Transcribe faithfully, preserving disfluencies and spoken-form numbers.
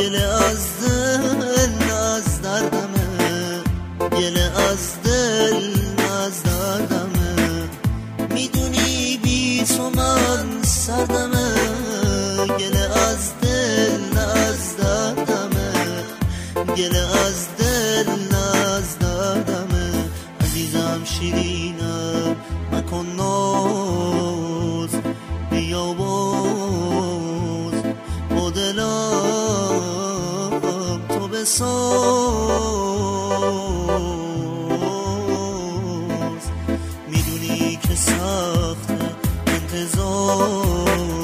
گله از دل از دردمه، گله از دل از دردمه، میدونی بی تو من سردمه، گله از دل از دردمه، گله از دل از دردمه. عزیزم شیرینم مکن ناز، بیا باز با دلم تو بساز، میدونی که سخت انتظار